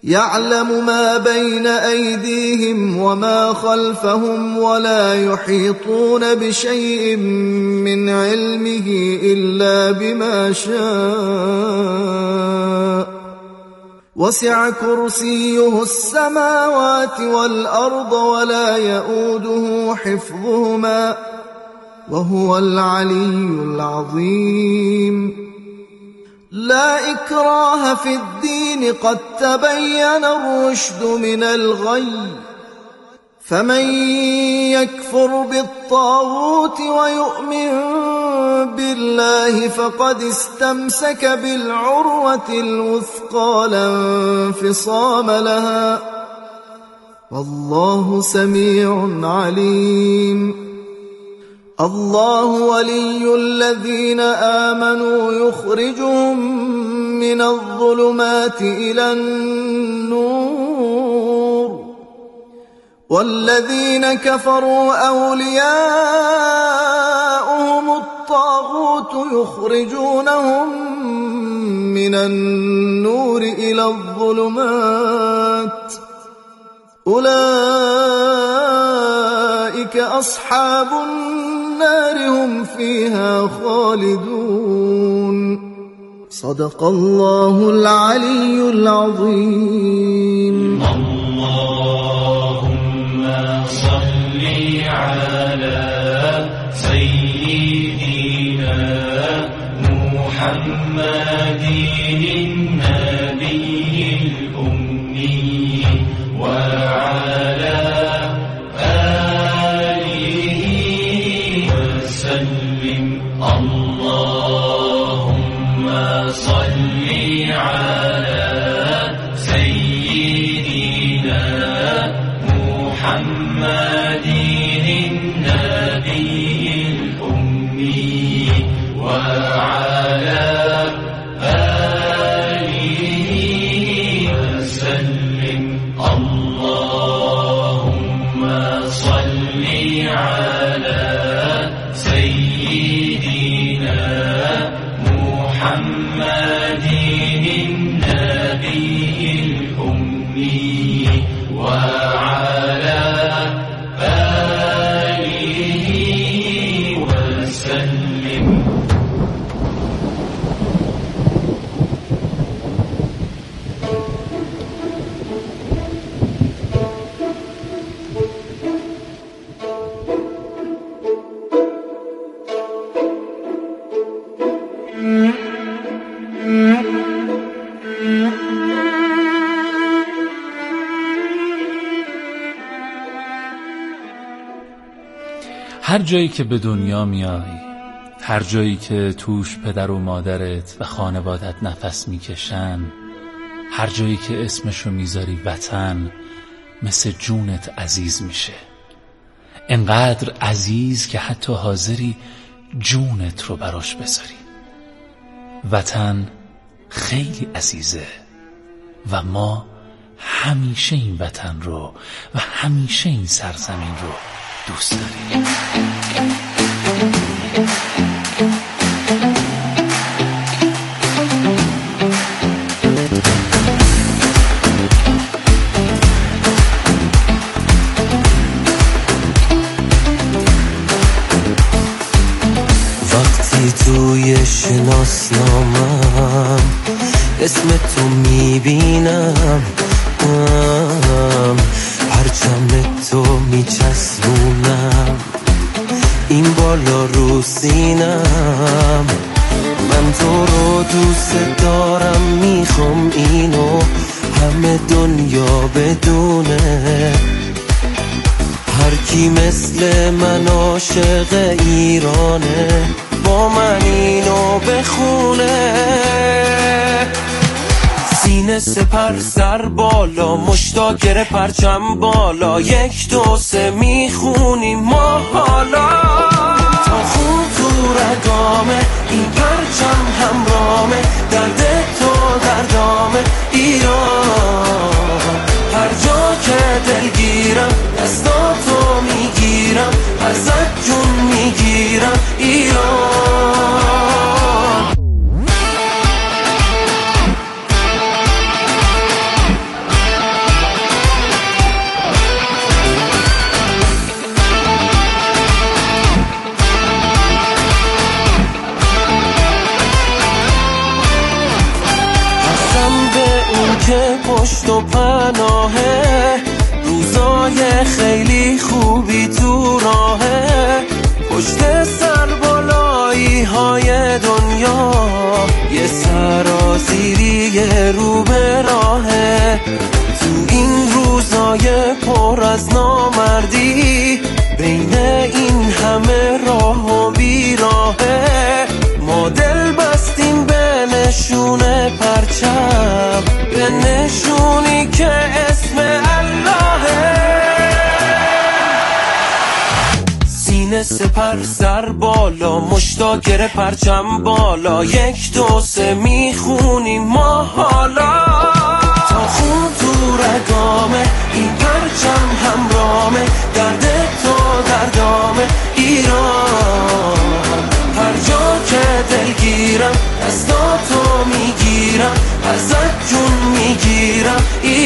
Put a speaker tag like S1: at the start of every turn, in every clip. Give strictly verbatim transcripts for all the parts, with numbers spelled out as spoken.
S1: يعلم ما بين أيديهم وما خلفهم ولا يحيطون بشيء من علمه إلا بما شاء وسع كرسيه السماوات والأرض ولا يؤوده حفظهما وهو العلي العظيم. لا إكراه في الدين قد تبين الرشد من الغي فمن يكفر بالطاغوت ويؤمن بالله فقد استمسك بالعروة الوثقى لا انفصام لها والله سميع عليم. الله ولي الذين آمنوا يخرجهم من الظلمات إلى النور والذين كفروا أولياؤهم الطاغوت يخرجونهم من النور إلى الظلمات أولئك أصحاب النار هم فيها خالدون. صدق الله العلي العظيم.
S2: اللهم صل على سيدنا محمد النبي الأمي وعلى آله وسلم. اللهم صل على سيدنا محمد النبي الأمي وعلى آله وسلم. اللهم صل على سيدنا محمد النبي الأمي وعلى آله وسلم.
S3: هر جایی که به دنیا میای، هر جایی که توش پدر و مادرت و خانوادت نفس میکشن، هر جایی که اسمشو میذاری وطن، مثل جونت عزیز میشه. انقدر عزیز که حتی حاضری جونت رو براش بذاری. وطن خیلی عزیزه و ما همیشه این وطن رو و همیشه این سرزمین رو دوست داریم.
S4: وقتی توی شناسنامم اسم تو میبینم، پرچم تو میچسبونم این بالا رو سینم. من تو رو دوست دارم، میخوام اینو همه دنیا بدونه. هر کی مثل من عاشق ایرانه، با من اینو بخونه. سینه سپر سر بالا، مشتاق پرچم بالا، یک دو سه میخونیم ما حالا. تا خون تو رگامه، این پرچم همرامه، درد تو دردامه ایران. هر جا که دلگیرم دستاتو میگیرم، ازت جون میگیرم ایران. که پشت و پناهه، روزای خیلی خوبی تو راهه، پشت سر بالایی های دنیا یه سرازیری رو به راهه. تو این روزای پر از نامردی، بین این همه راه و بیراهه، ما دل بستیم به نشون پرچم، به نشونی که اسم اللهه. سینه سپر سر بالا، مشتا گره پرچم بالا، یک دو سه میخونیم ما حالا، تا خون تو رگامه این پرچم همرامه، درد تو دردامه ایران. هر جا که دلگیرم دستاتو میگیرم، ازت جون میگیرم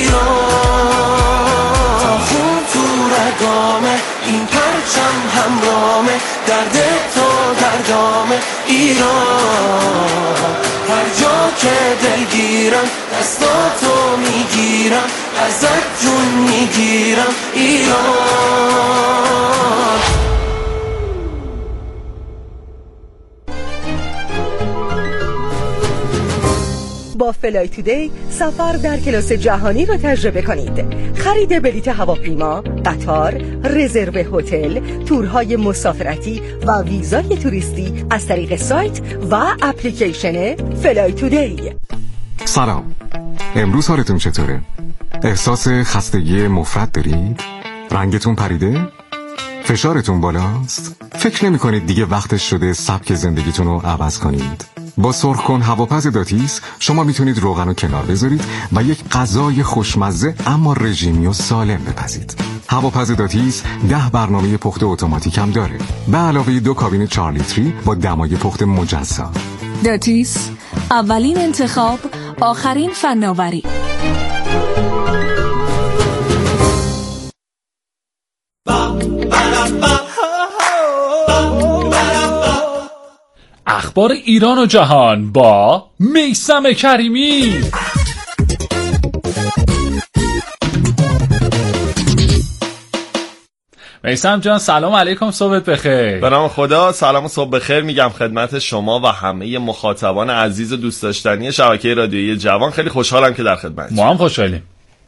S4: ایران. تا خون تو رگامه این پرچم همرامه، درد تو دردامه ایران. هر جا که دلگیرم دستاتو میگیرم، ازت جون میگیرم ایران.
S5: با فلای تودی سفر در کلاس جهانی را تجربه کنید. خرید بلیط هواپیما، قطار، رزرو هتل، تورهای مسافرتی و ویزای توریستی از طریق سایت و اپلیکیشن فلای تودی.
S6: سلام، امروز حالتون چطوره؟ احساس خستگی مفرط دارید؟ رنگتون پریده؟ فشارتون بالاست؟ فکر نمی کنید دیگه وقتش شده سبک زندگیتون رو عوض کنید؟ با سرخ کن هواپز داتیس شما میتونید روغن رو کنار بذارید و یک غذای خوشمزه اما رژیمی و سالم بپزید. هواپز داتیس ده برنامه پخت اتوماتیک هم داره، به علاوه دو کابین چهار لیتری با دمای پخت مجزا.
S7: داتیس، اولین انتخاب، آخرین فناوری.
S3: اخبار ایران و جهان با میثم کریمی. میثم جان سلام علیکم، صبحت بخیر.
S8: به نام خدا، سلام و صبح بخیر میگم خدمت شما و همه مخاطبان عزیز و دوست داشتنی شبکه رادیویی جوان. خیلی خوشحالم که در خدمتتون.
S3: ما هم خوشحالیم.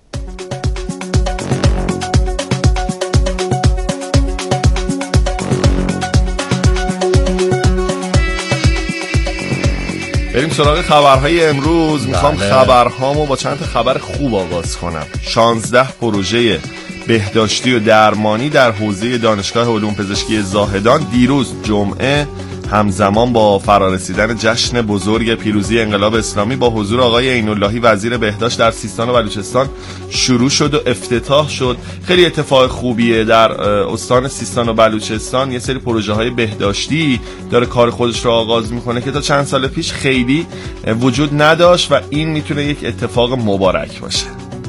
S8: بریم سراغ خبرهای امروز. میخوام
S3: بله.
S8: خبرهامو با چند تا خبر خوب آغاز کنم. شانزده پروژه بهداشتی و درمانی در حوزه دانشگاه علوم پزشکی زاهدان دیروز جمعه همزمان با فرارسیدن جشن بزرگ پیروزی انقلاب اسلامی با حضور آقای عین‌اللهی وزیر بهداشت در سیستان و بلوچستان شروع شد و افتتاح شد. خیلی اتفاق خوبیه. در استان سیستان و بلوچستان یه سری پروژه های بهداشتی داره کار خودش رو آغاز میکنه که تا چند سال پیش خیلی وجود نداشت و این میتونه یک اتفاق مبارک باشه.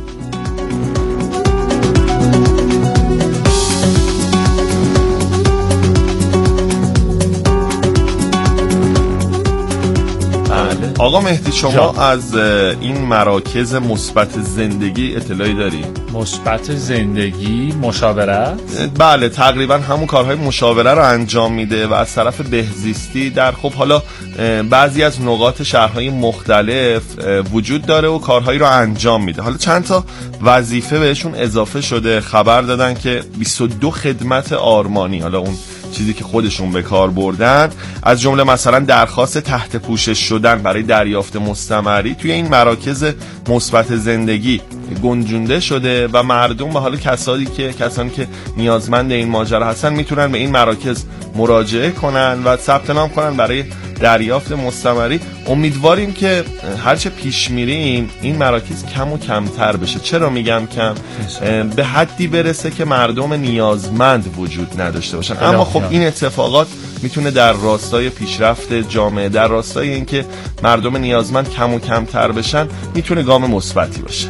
S8: آقا مهدی شما جا. از این مراکز مثبت زندگی اطلاعی داری؟
S3: مثبت زندگی مشاورت؟
S8: بله، تقریبا همون کارهای مشاوره رو انجام میده و از طرف بهزیستی در خب حالا بعضی از نقاط شهرهای مختلف وجود داره و کارهایی رو انجام میده. حالا چند تا وظیفه بهشون اضافه شده. خبر دادن که بیست و دو خدمت آرمانی، حالا اون چیزی که خودشون به کار بردن، از جمله مثلا درخواست تحت پوشش شدن برای دریافت مستمری توی این مراکز مثبت زندگی گنجونده شده و مردم و حالا کسانی که کسانی که نیازمند این ماجرا هستن میتونن به این مراکز مراجعه کنن و ثبت نام کنن برای دریافت مستمری. امیدواریم که هرچه پیش میریم این مراکز کم و کمتر بشه. چرا میگم کم؟ به حدی برسه که مردم نیازمند وجود نداشته باشن. اما خب این اتفاقات میتونه در راستای پیشرفت جامعه، در راستای اینکه مردم نیازمند کم و کمتر بشن، میتونه گام مثبتی باشه.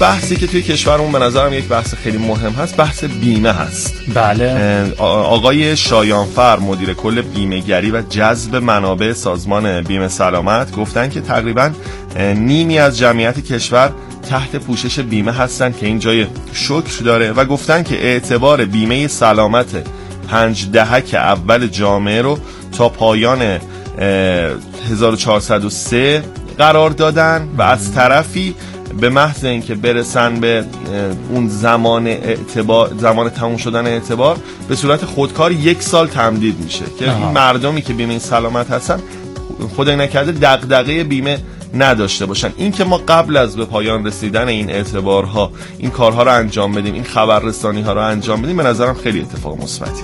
S8: بحثی که توی کشورمون به نظرم یک بحث خیلی مهم هست بحث بیمه هست.
S3: بله.
S8: آقای شایانفر مدیر کل بیمه‌گری و جذب منابع سازمان بیمه سلامت گفتن که تقریباً نیمی از جمعیت کشور تحت پوشش بیمه هستن که این جای شکر داره و گفتن که اعتبار بیمه سلامت پنج دهک اول جامعه رو تا پایان هزار و چهارصد و سه قرار دادن و از طرفی به محض اینکه برسن به اون زمان اعتبار، زمان تموم شدن اعتبار، به صورت خودکار یک سال تمدید میشه که این مردمی که بیمه سلامت هستن خدای نکرده دغدغه بیمه نداشته باشن. این که ما قبل از به پایان رسیدن این اعتبارها این کارها رو انجام بدیم، این خبررسانی ها رو انجام بدیم، به نظرم خیلی اتفاق مثبتیه.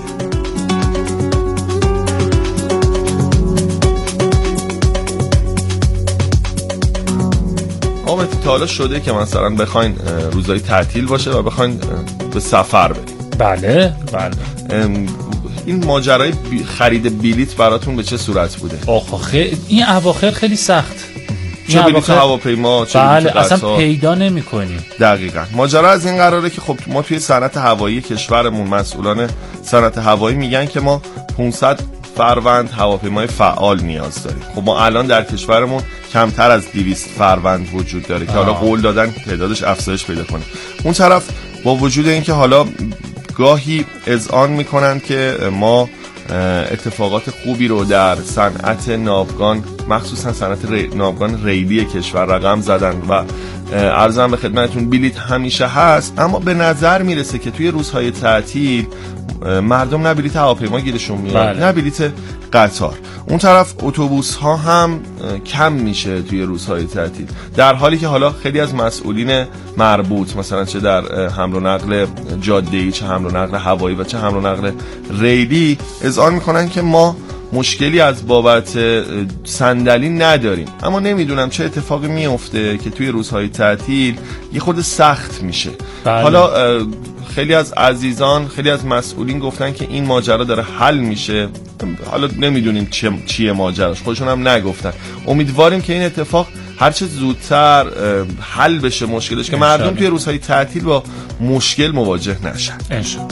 S8: آمد تا حالا شده که مثلا بخواین روزای تعطیل باشه و بخواین به سفر بریم؟
S3: بله بله.
S8: این ماجرای بی خرید بلیط براتون به چه صورت بوده؟
S3: آخه خیلی این اواخر خیلی سخت.
S8: چه بلیط هواپیما چه
S3: بله
S8: بلیط
S3: اصلا پیدا نمی‌کنی.
S8: دقیقاً. ماجرا از این قراره که خب ما توی صنعت هوایی کشورمون مسئولان صنعت هوایی میگن که ما پانصد فروند هواپیمای فعال نیاز داریم. خب ما الان در کشورمون کمتر از دویست فروند وجود داره که حالا قول دادن تعدادش افزایش پیدا کنه. اون طرف با وجود اینکه حالا گاهی اذعان میکنن که ما اتفاقات خوبی رو در صنعت ناوگان مخصوصا صنعت ری... ناوگان ریلی کشور رقم زدن و عرضم به خدمتتون بلیط همیشه هست، اما به نظر میرسه که توی روزهای تعطیل مردم نه بلیط هواپیما گیرشون میاد بله. نه بلیط قطار. اون طرف اتوبوس ها هم کم میشه توی روزهای تعطیل، در حالی که حالا خیلی از مسئولین مربوط مثلا چه در حمل و نقل جاده‌ای، چه حمل و نقل هوایی و چه حمل و نقل ریلی اذعان میکنن که ما مشکلی از بابت صندلی نداریم، اما نمیدونم چه اتفاقی میفته که توی روزهای تعطیل یه خود سخت میشه بله. حالا خیلی از عزیزان، خیلی از مسئولین گفتن که این ماجرا داره حل میشه، حالا نمیدونیم چیه, چیه ماجراش، خودشون هم نگفتن. امیدواریم که این اتفاق هرچه زودتر حل بشه مشکلش، که مردم توی روزهای تعطیل با مشکل مواجه نشن.
S3: انشالله.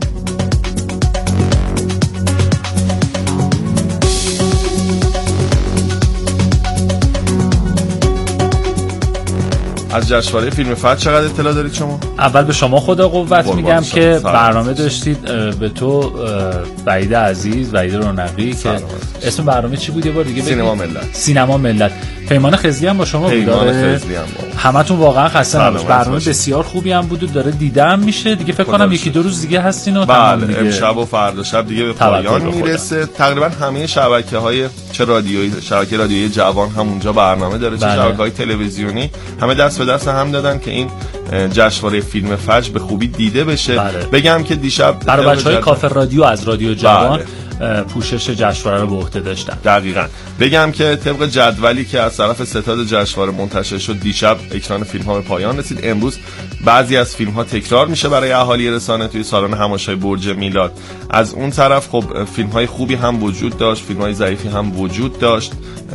S8: از جشنواره فیلم فجر چقدر اطلاع دارید شما؟
S3: اول به شما خدا قوت میگم که برنامه داشتید، به تو وحید عزیز، وحید رونقی که اسم برنامه چی بود یه بار دیگه؟
S8: سینما ملت.
S3: سینما ملت. پیمان خضری هم با شما بود.
S8: پیمان خضری هم با
S3: همتون واقعا خسته نباشید. برنامه بسیار خوبی هم بود و داره دیدم میشه دیگه. فکر کنم یکی دو روز دیگه هستین و
S8: تمام دیگه. امشب و فردا شب دیگه به پایان میرسه. تقریبا همه شبکه‌های چه رادیویی، شبکه رادیویی جوان هم اونجا برنامه داره، چه شبکه‌های تلویزیونی، همه دست به دست هم دادن که این جشنواره فیلم فجر به خوبی دیده بشه. بله. بگم که دیشب
S3: برای بچهای کافه رادیو از رادیو جوان بله. پوشش جشنواره رو به عهده داشتن.
S8: دقیقاً. بگم که طبق جدولی که از طرف ستاد جشنواره منتشر شد، دیشب اکران فیلم‌ها به پایان رسید. امروز بعضی از فیلم‌ها تکرار میشه برای اهالی رسانه توی سالن همایش‌های برج میلاد. از اون طرف خب فیلم‌های خوبی هم وجود داشت، فیلم‌های ضعیفی هم وجود داشت.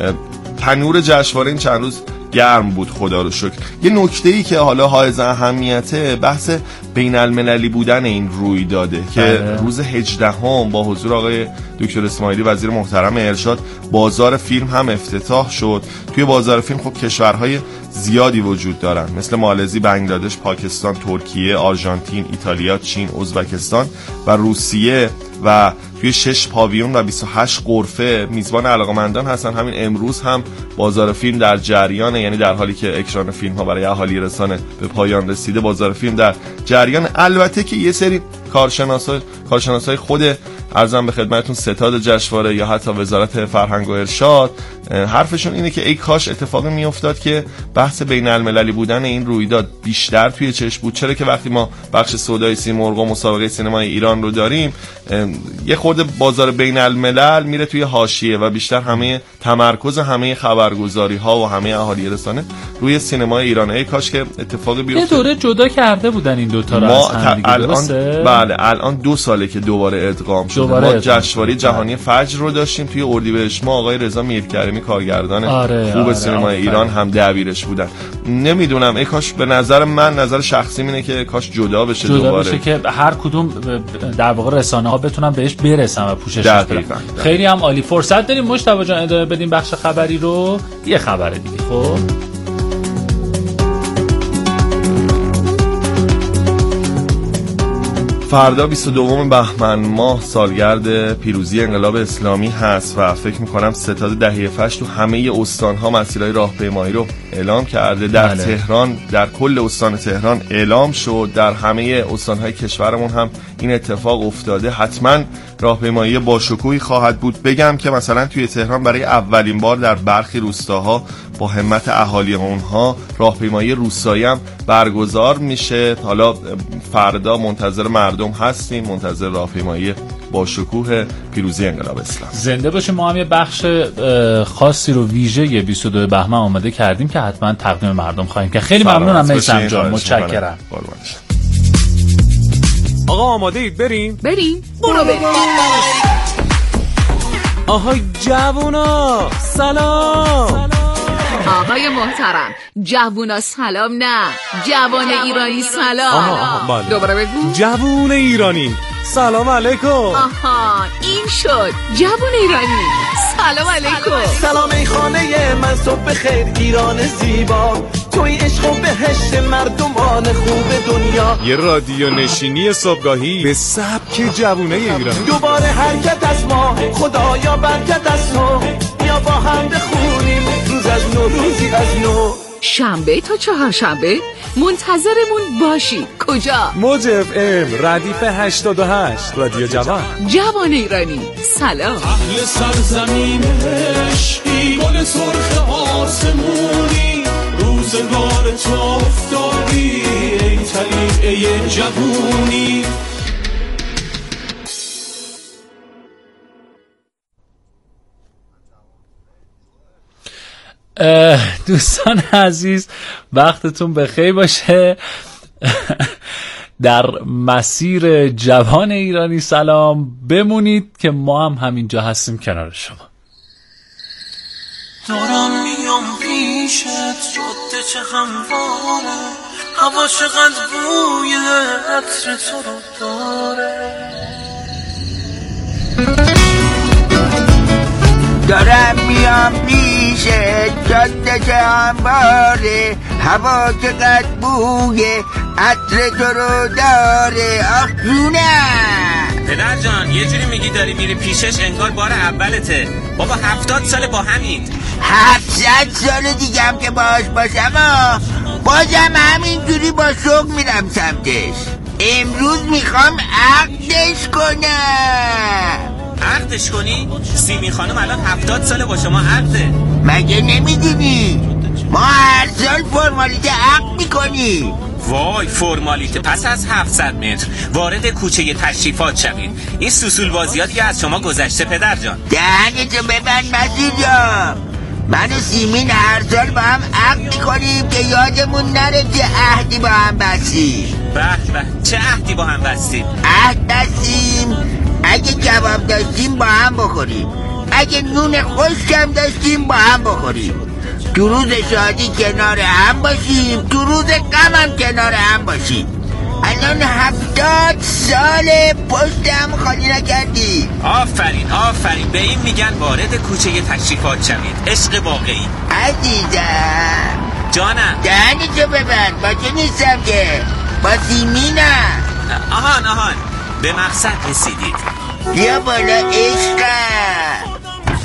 S8: تنور جشنواره این چند روز گرم بود خدا رو شکر. یه نکته‌ای که حالا حائز اهمیته بحث بین المللی بودن این رویداده که بله. روز هجدهم با حضور آقای دکتر اسماعیلی وزیر محترم ارشاد بازار فیلم هم افتتاح شد. توی بازار فیلم خب کشورهای زیادی وجود دارن مثل مالزی، بنگلادش، پاکستان، ترکیه، آرژانتین، ایتالیا، چین، ازبکستان و روسیه و توی شش پاویون و بیست و هشت غرفه میزبان علاقه‌مندان هستن. همین امروز هم بازار فیلم در جریانه، یعنی در حالی که اکران فیلم ها برای اهالی رسانه به پایان رسیده بازار فیلم در جریان. البته که یه سری کارشناسای کارشناسای خود عرضم به خدمتتون ستاد جشنواره یا حتی وزارت فرهنگ و ارشاد حرفشون اینه که ای کاش اتفاقی میافتاد که بحث بین المللی بودن این رویداد بیشتر توی چشم بود، چرا که وقتی ما بخش سودای سیمرغ و مسابقه سینمای ایران رو داریم یه خورده بازار بین الملل میره توی حاشیه و بیشتر همه تمرکز همه خبرگزاری ها و همه اهالی رسانه روی سینمای ایران. ای کاش که اتفاقی بیفته.
S3: یه دوره جدا کرده بودن این دو تا رو
S8: از هم دیگه. الان بله الان دو ساله که دوباره ادغام شد.
S3: دوباره
S8: ما جشنواره جهانی فجر رو داشتیم توی اردیبهشت ماه، آقای رضا میرکریمی کارگردان
S3: آره،
S8: خوب
S3: آره،
S8: سینمای
S3: آره.
S8: ایران هم دبیرش بودن. نمیدونم ای کاش، به نظر من نظر شخصی اینه که کاش جدا بشه
S3: جدا
S8: دوباره
S3: بشه که هر کدوم در واقع رسانه ها بتونن بهش برسن و پوشش بدن. خیلی هم عالی. فرصت داریم مجتبی جان ادامه بدیم بخش خبری رو؟ یه خبر دیگه. خب
S8: فردا بیست و دوم بهمن ماه سالگرد پیروزی انقلاب اسلامی هست و فکر میکنم ستاد دهه فجر تو همه استان‌ها مسیرهای راهپیمایی رو اعلام کرده. در بله. تهران، در کل استان تهران اعلام شد، در همه استان‌های کشورمون هم این اتفاق افتاده. حتما راهپیمایی با شکوهی خواهد بود. بگم که مثلا توی تهران برای اولین بار در برخی روستاها با همت اهالی اونها راهپیمایی روستایی هم برگزار میشه. حالا فردا منتظر مردم هستیم، منتظر راهپیمایی با شکوه پیروزی انقلاب اسلام.
S3: زنده باشه. ما هم یه بخش خاصی رو ویژه بیست و دو بهمن آماده کردیم که حتما تقدیم مردم خواهیم که خیلی ممنونم میثم جان، متشکرم.
S9: آقا آماده اید بریم؟
S7: بریم
S5: برو بریم.
S9: آهای جوونا سلام.
S7: آقای محترم، جوونا سلام نه، جوان ایرانی سلام.
S9: آها آها بله.
S7: دوباره بگو.
S9: جوون ایرانی سلام علیکم.
S7: آها این شد جوون ایرانی سلام علیکم.
S4: سلام ای خانه من صبح خیر ایران زیبا، توی عشق و بهشت مردمان خوب دنیا.
S9: یه رادیو نشینی صبحگاهی به سبک جوونه ایران.
S4: دوباره حرکت از ما خدایا برکت از تو، بیا با هم بخونیم روز از نو روزی از نو.
S7: شنبه تا چهارشنبه منتظرمون باشید. کجا؟
S9: موج اف ام ردیف هشتاد و هشت رادیو جوان.
S7: جوان ایرانی سلام.
S4: اهل سرزمین عشقی، گل سرخ آسمونی، روزگار تو افتادی ای طلیعه جوونی.
S3: دوستان عزیز وقتتون بخیر باشه. در مسیر جوان ایرانی سلام بمونید که ما هم همینجا هستیم کنار شما.
S4: دارم میام پیشت جاده چه همواره، هوا چقدر بوی عطر تو رو داره.
S10: دارم میام پیشت جاده چه همواره، هوا چقدر بوی عطر تو رو داره. آخ جونم
S11: پدر جان، یه جوری میگی داری میری پیشش انگار بار اولته. بابا هفتاد سال با همین.
S10: هفتصد سال دیگه هم که باش باشم ها، بازم همین جوری با شوق میرم سمتش. امروز میخوام عقدش کنم.
S11: عقدش کنی؟ سیمی خانم الان هفتاد ساله با شما عقده.
S10: مگه نمیدونی؟ ما هر سال فرمالیته عقد میکنی.
S11: وای فرمالیته. پس از هفتصد متر وارد کوچه تشریفات شوید. این سوسول بازیات که از شما گذشته پدر جان.
S10: دهنتو ببند مسیح جان. من و سیمین هر سال با هم عقد میکنیم که یادمون نره چه عهدی با هم بستیم.
S11: به به چه عهدی با هم بستیم؟
S10: عهد بستیم اگه کباب داشتیم با هم بخوریم، اگه نون خشکم داشتیم با هم بخوریم، تو روز شادی کنار هم باشیم، تو روز غم هم کنار هم باشیم. الان هفتاد سال پشتم خالی نکردی.
S11: آفرین آفرین. به این میگن وارد کوچه تشریفات شوید. عشق واقعی.
S10: عزیزم
S11: جانم.
S10: دهنشو ببند. با چه نیستم که با سیمینم.
S11: آهان آهان به مقصد رسیدید.
S10: بیا بالا عشقم.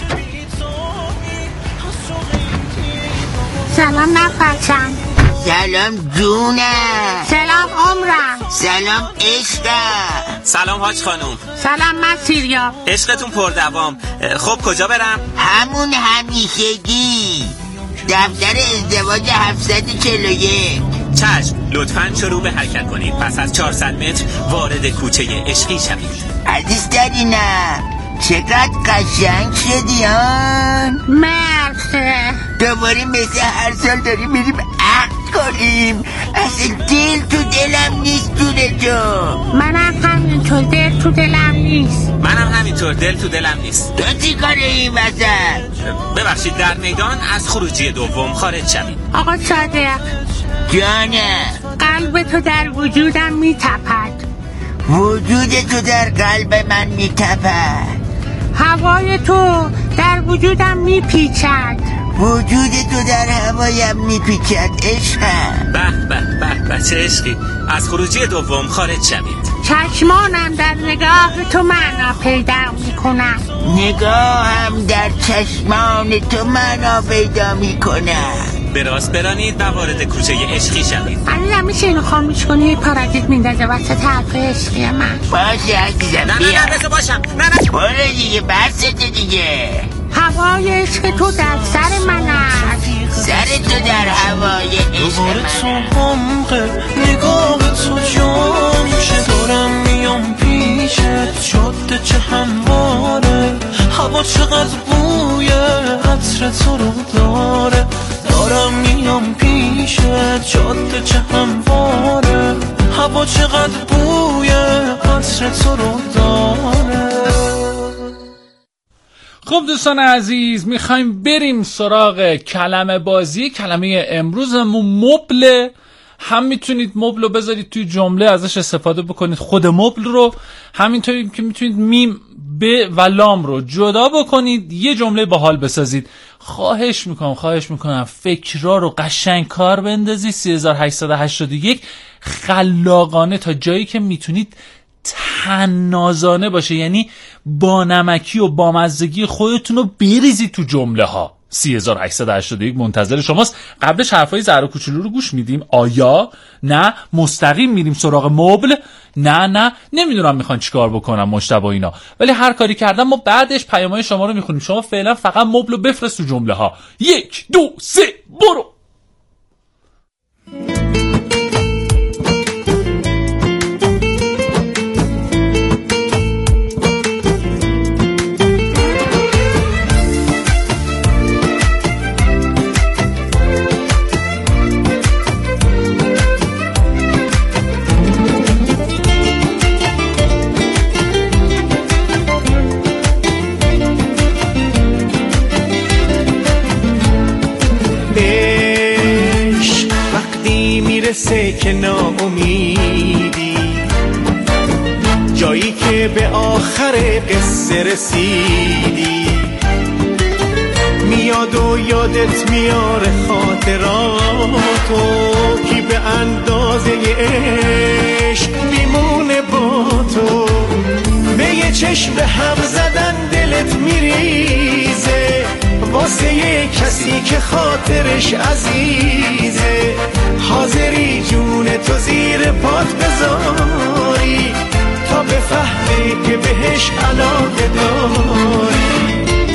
S12: سلام نفرچم.
S10: سلام جونم.
S12: سلام عمرم.
S10: سلام عشقم.
S11: سلام حاج خانوم.
S12: سلام مسیریا.
S11: عشقتون پردوام. خب کجا برم؟
S10: همون همیشگی، دفتر ازدواج هفتصد و چهل و یک.
S11: چشم. لطفاً شروع به حرکت کنید. پس از چهارصد متر وارد کوچه عشقی شوید.
S10: عزیز دارینم چقدر قشنگ شدی ها.
S12: مرسه
S10: دوباره مثل هر سال داریم میریم عقد کنیم؟ اصلا دل تو دلم نیست دونه جو.
S12: منم همینطور دل تو دلم نیست.
S11: منم همینطور دل تو دلم نیست.
S10: تو چی کاره این وسط؟
S11: ببخشید در میدان از خروجی دوم خارج شوید.
S12: آقا صادق
S10: جانه،
S12: قلب تو در وجودم میتپد.
S10: وجود تو در قلب من میتپد.
S12: هوای تو در وجودم میپیچد.
S10: وجود تو در هوایم میپیچد عشقم.
S11: به به به به چه عشقی. از خروجی دوم خارج شوید.
S12: چشمانم در نگاه تو معنا پیدا میکنم.
S10: نگاهم در چشمان تو معنا پیدا میکنم.
S11: به راست برانید و وارد کوچه عشقی شوید.
S12: عزیزم میشه اینو خاموش کنی؟ یه پارازیت میندازه وسط حرف عشقی من.
S10: باشه عزیزم
S11: نه
S10: بیا.
S11: نه نه بذار باشم. نه نه
S10: برو دیگه بسته دیگه.
S12: هوای عشق تو در سر من است.
S10: سر تو در هوای عشق من است.
S4: دوباره تو عمق نگاه تو جا میشه. دارم میام پیشت جاده چه همواره. هوا چقدر بوی عطر تو رو داره. دارم میام پیشت جاده چه همواره. هوا چقدر بوی عطر تو رو داره.
S3: خب دوستان عزیز، میخوایم بریم سراغ کلمه بازی. کلمه امروزمون مبله. هم میتونید مبل رو بذارید توی جمله ازش استفاده بکنید، خود مبل رو. همینطوری که میتونید میم، ب و لام رو جدا بکنید، یه جمله باحال بسازید. خواهش میکنم خواهش میکنم فکرها رو قشنگ کار بندازید. سه هزار و هشتصد و هشتاد و یک خلاقانه تا جایی که میتونید تنازانه باشه، یعنی با نمکی و با مزگی خودتون رو بریزید تو جمله ها. سه هزار و هشتصد و هشتاد و یک منتظر شماست. قبلش حرفای زهرا کوچولو رو گوش میدیم؟ آیا نه مستقیم میریم سراغ مبل؟ نه نه نمیدونم میخوان چیکار بکنم مجتبی اینا، ولی هر کاری کردم ما بعدش پیامهای شما رو میخونیم. شما فعلا فقط مبل رو بفرست تو جمله ها. یک دو سه برو.
S4: میرسه که ناامیدی، جایی که به آخر قصه رسیدی، میاد و یادت میاره خاطراتو، کی به اندازه عشق میمونه با تو. به یه چشم به هم زدن دلت میریزه، واسه یه کسی که خاطرش عزیزه. حاضری جون تو زیر پات بذاری تا بفهمی که بهش علاقه داری.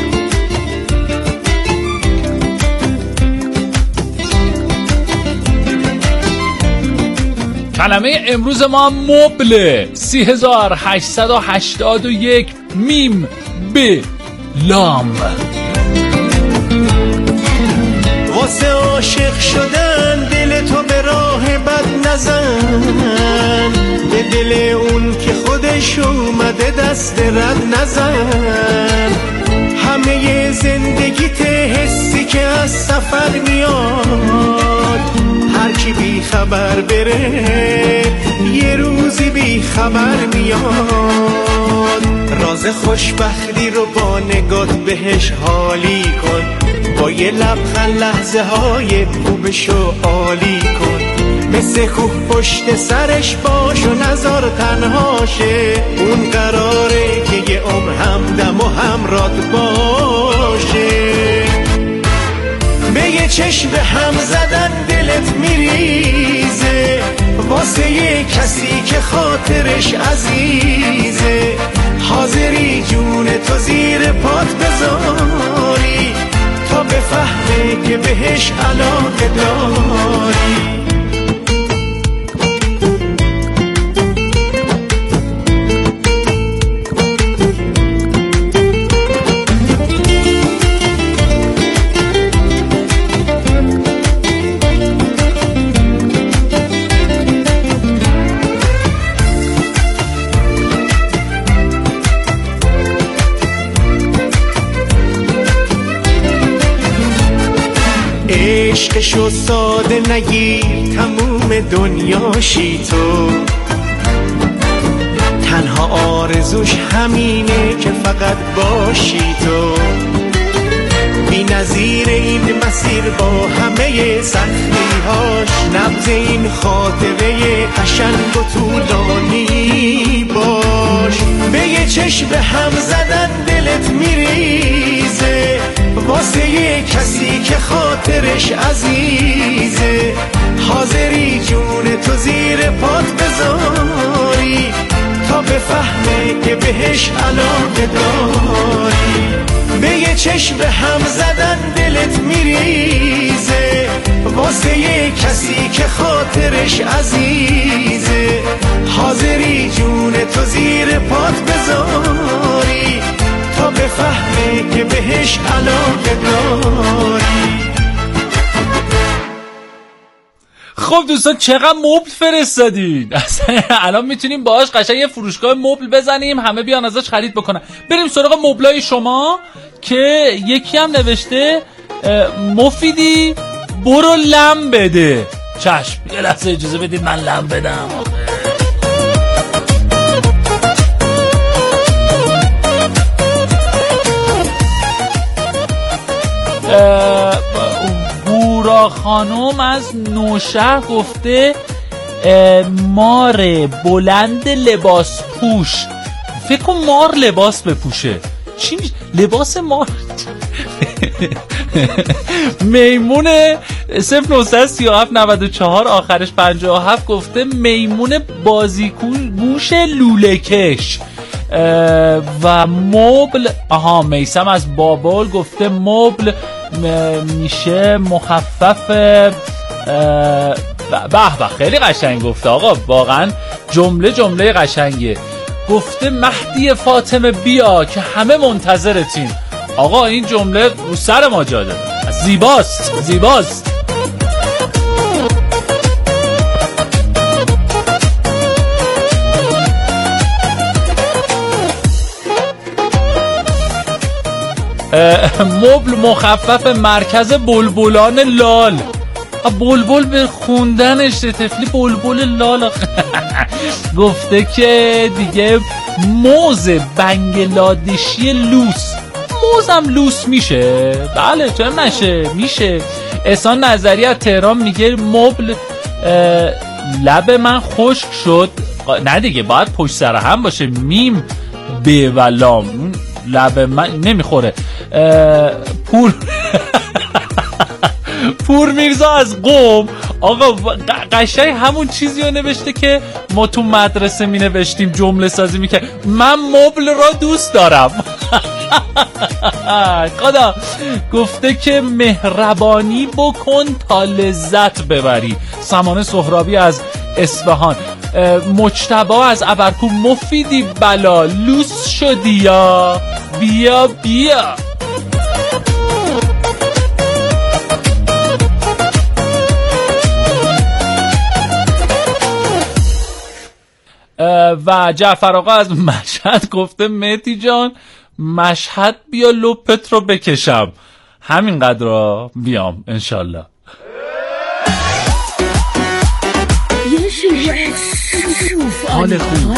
S3: کلمه امروز ما مبله. سه هزار و هشتصد و هشتاد و یک میم ب لام.
S4: واسه عاشق شدن دل تو به راه بد نزن، به دل اون که خودش اومده دست رد نزن. همه زندگیت حسی که از سفر میاد، هر کی بی خبر بره یه روزی بی خبر میاد. راز خوشبختی رو با نگات بهش حالی کن، با یه لبخند لحظه های خوبشو عالی کن. مثل کوه پشت سرش باش و نذار تنهاشه، اون قراره که یه عمر همدم و همرات باشه. به یه چشم به هم زدن دلت میریزه، واسه یه کسی که خاطرش عزیزه. حاضری جون تو زیر پات بذاری تا بفهمه که بهش علاقه داری. عشقشو ساده نگیر تموم دنیاشی تو، تنها آرزوش همینه که فقط باشی تو. بی نظیر این مسیر با همه سختی‌هاش، نبض این خاطره قشنگ و طولانی باش. به یه چشم هم زدن دلت میریزه، واسه یه کسی که خاطرش عزیزه. حاضری جون تو زیر پات بذاری تا بفهمه که بهش علاقه داری. به یه چشم هم زدن دلت میریزه، واسه یه کسی که خاطرش عزیزه. حاضری جون تو زیر پات بذاری تا بفهمه که بهش علاقه داری.
S3: خب دوستان چقدر مبل فرستادین؟ اصلا الان میتونیم باهاش قشنگ یه فروشگاه مبل بزنیم، همه بیان ازش خرید بکنن. بریم سراغ مبلای شما که یکی هم نوشته مفیدی برو لم بده. چشم، یه لحظه اجازه بدید من لم بدم. هورا خانم از نوشهر گفته مار بلند لباس پوش. فکر کن مار لباس بپوشه چی میشه؟ لباس مار. میمون صفر نه سه هفت نه چهار آخرش پنجاه و هفت گفته میمون بازیگوش لوله کش. و مبل، آها میسم از بابل گفته مبل میشه مخفف. به به خیلی قشنگ گفته آقا، واقعا جمله جمله قشنگه. گفته مهدی فاطمه بیا که همه منتظرتین. آقا این جمله رو سر ما جا داره، زیباست زیباست. مبل مخفف مرکز بلبلان لال. بلبل به خوندنش طفلی بلبل لال. گفته که دیگه موز بنگلادشی لوس. موزم لوس میشه؟ بله چرا نشه، میشه. احسان نظری از تهران میگه مبل لب من خشک شد. نه دیگه باید پشت سر هم باشه، میم ب و لام. لب من نمیخوره. پور پور میرزا از قم آقا قشنگ همون چیزی رو نوشته که ما تو مدرسه می نوشتیم، جمله سازی می کرد. من مبل را دوست دارم. خدا گفته که مهربانی بکن تا لذت ببری. سمانه سهرابی از اصفهان. مجتبی از ابرکو مفیدی بلا لوس شدی یا بیا بیا. و جعفر آقا از مشهد گفته مهدی جان مشهد بیا لپت رو بکشم. همینقدر را بیام انشالله.
S7: حال خوب،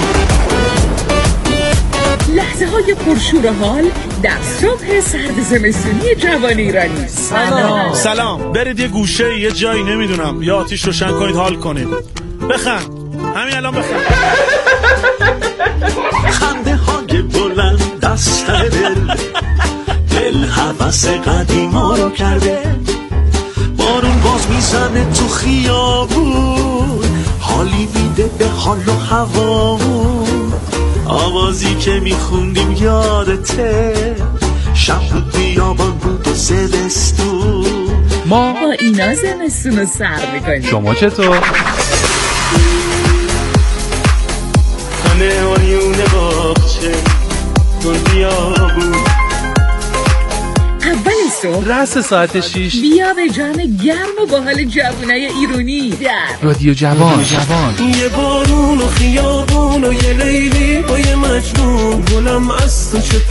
S7: لحظه های پرشور حال در صبح سرد زمستونی جوان ایرانی.
S13: سلام سلام. برید یه گوشه یه جایی نمیدونم یا آتیش روشن کنید حال کنید. بخند همین الان بخند.
S14: خنده های بلند دست دل، دل حوث قدیما رو کرده. بارون باز میزنه تو خیابون، حالی میده به حال و هوامون. آوازی که میخوندیم یادته، شب بود بیابان بود و زمستون.
S7: ما با اینا زمستون رو سر میکنیم.
S3: شما چطور؟
S14: خانه آیونه باغچه دنیا بود.
S7: اول صبح
S3: رأس ساعت شیش
S7: بیا به جمع گرم و با حال جوانای ایرانی در
S3: رادیو جوان. جوان
S14: یه بارون و خیابون و یه لیلی با یه مجنون. گلم از تو چطور